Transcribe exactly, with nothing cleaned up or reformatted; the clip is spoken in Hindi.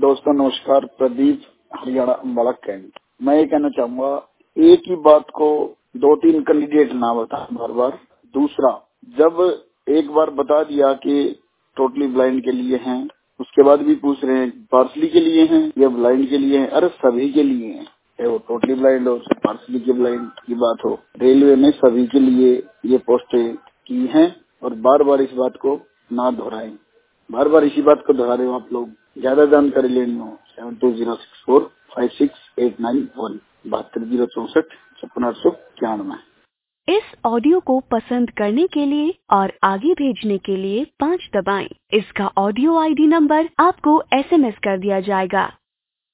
दोस्तों नमस्कार, प्रदीप हरियाणा अम्बाला कैंट। मैं ये कहना चाहूंगा, एक ही बात को दो तीन कैंडिडेट ना बताएं बार बार। दूसरा, जब एक बार बता दिया कि टोटली ब्लाइंड के लिए हैं, उसके बाद भी पूछ रहे हैं पार्सली के लिए हैं या ब्लाइंड के लिए हैं। अरे सभी के लिए हैं, चाहे वो टोटली ब्लाइंड हो, पार्सली के ब्लाइंड की बात हो। रेलवे ने सभी के लिए ये पोस्टें की हैं और बार बार इस बात को ना दोहराएं। बार बार इसी बात को दोहरा रहे हो आप लोग। ज्यादा जानकारी लेनी हो seven two zero six four five six eight nine one बहत्तर जीरो चौसठ छप्पन आठ सौ इक्यानवे। इस ऑडियो को पसंद करने के लिए और आगे भेजने के लिए पाँच दबाएं। इसका ऑडियो आईडी नंबर आपको एसएमएस कर दिया जाएगा।